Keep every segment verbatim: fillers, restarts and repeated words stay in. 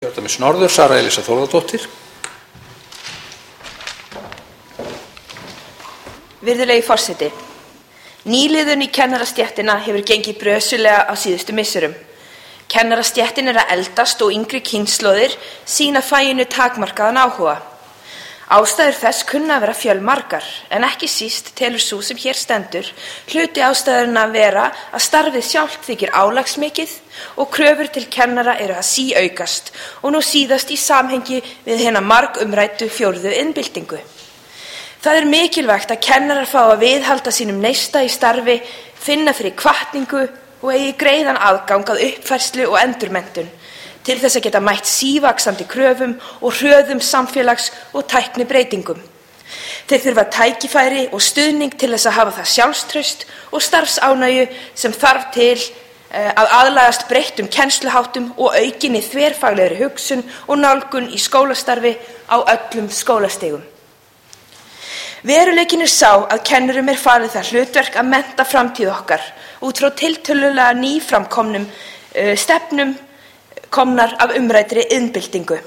Kjördæmis norður, Sara Elísa Þórðardóttir. Virðulegi forseti. Nýliðun í kennarastéttina hefur gengið brösulega á síðustu misserum. Kennarastéttin er að eldast og yngri kynslóðir sýna faginu takmarkaðan áhuga. Ástæður þess kunna að vera fjölmargar, en ekki síst telur sú sem hér stendur hluti ástæðurinn að vera að starfið sjálft þykir álagsmikið og kröfur til kennara eru að síaukast og nú síðast í samhengi við hina margumræddu fjórðu iðnbyltingu. Það er mikilvægt að kennarar fá að viðhalda sínum neista í starfi, finna fyrir hvatningu og eigi greiðan aðgang að uppfærslu og endurmenntun til þess að geta mætt sívaxandi kröfum og hröðum samfélags- og tæknibreytingum. Þeir þurfa tækifæri og stuðning til þess að hafa það sjálfstraust og starfsánægju sem þarf til að aðlagast breyttum kennsluháttum og aukinni þverfaglegri hugsun og nálgun í skólastarfi á öllum skólastigum. Veruleikinn er sá að kennurum er falið það hlutverk að mennta framtíð okkar út frá tiltölulega nýframkomnum uh, stefnum komnar af umræddri iðnbyltingu.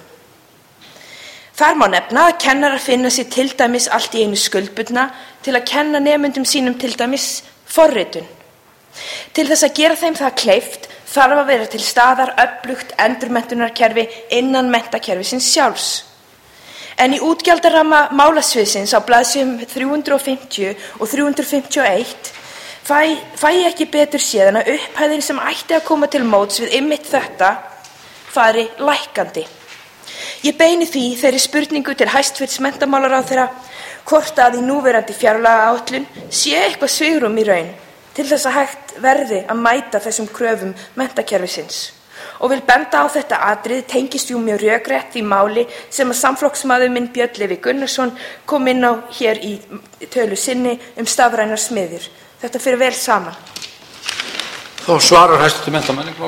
Þar má nefna að kennarar finna sér til dæmis allt í einu skuldbundna til að kenna nemendum sínum til dæmis forritun. Til þess að gera þeim það kleift þarf að vera til staðar öflugt endurmenntunarkerfi innan menntakerfisins sjálfs. En í útgjaldaramma málasviðsins á blaðsíðum þrjú hundruð fimmtíu og þrjú hundruð fimmtíu og eitt fæ, fæ ég ekki betur séð en að upphæðin sem ætti að koma til móts við einmitt þetta fari lækkandi. Ég beini því þeirri spurningu til hæstvirts menntamálaráðherra hvort að í núverandi fjárlagaáætlun sé eitthvað svigrúm í raun til þess að hægt verði að mæta þessum kröfum menntakerfisins. Og vil benda á þetta atriði tengist jú mjög rökrétt í máli sem að samflokksmaður minn Björn Leví Gunnarsson kom inn á hér í tölu sinni um stafrænar smiðjur. Þetta fyrir vel saman. Þá svarar hæstvirtur mennta- og menningarmála-